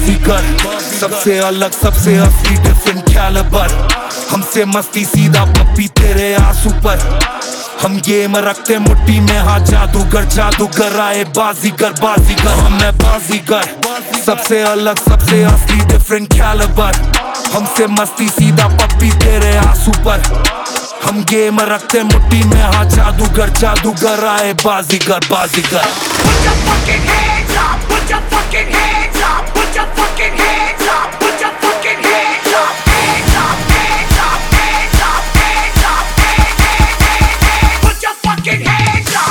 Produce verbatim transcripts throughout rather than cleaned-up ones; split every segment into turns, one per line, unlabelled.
बाजीगर, सबसे अलग सबसे असली डिफरेंट कैलिबर। हमसे मस्ती सीधा पप्पी तेरे आंसू पर। हम गेम रखते मुट्ठी में, हाँ जादूगर जादूगर आए बाजीगर बाजीगर। हम है बाजीगर, सबसे अलग सबसे असली डिफरेंट कैलिबर। हमसे मस्ती सीधा पप्पी तेरे आंसू पर। हम गेम रखते मुट्ठी में, हाँ जादूगर जादूगर आए बाजीगर बाजीगर।
Put your fucking hands up, put your fucking hands up, put your fucking hands up, put your fucking hands up, hands up, hands up, hands up, hands up, hands, hands, hands, hands. Put your fucking hands up.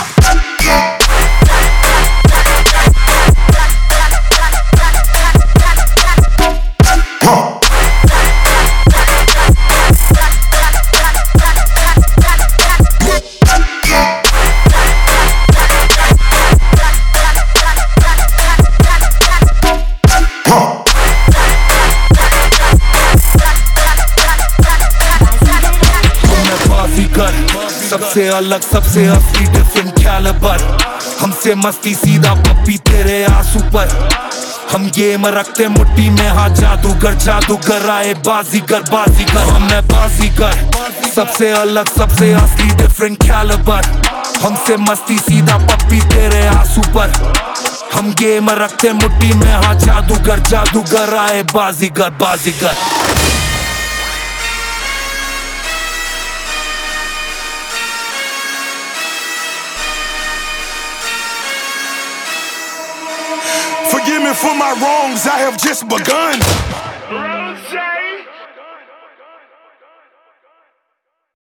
सबसे अलग सबसे असली different calibre. हमसे मस्ती सीधा पप्पी तेरे आंसू पर। हम गेम रखते मुट्ठी में, हाँ जादूगर जादूगर आए बाजीगर बाजीगर। हम है बाजीगर, सबसे अलग सबसे असली डिफरेंट कैलिबर। हमसे मस्ती सीधा पप्पी तेरे आंसू पर। हम गेम रखते मुट्ठी में, हाँ जादूगर जादूगर आए बाजीगर बाजीगर।
Forgive me for my wrongs, I have just begun.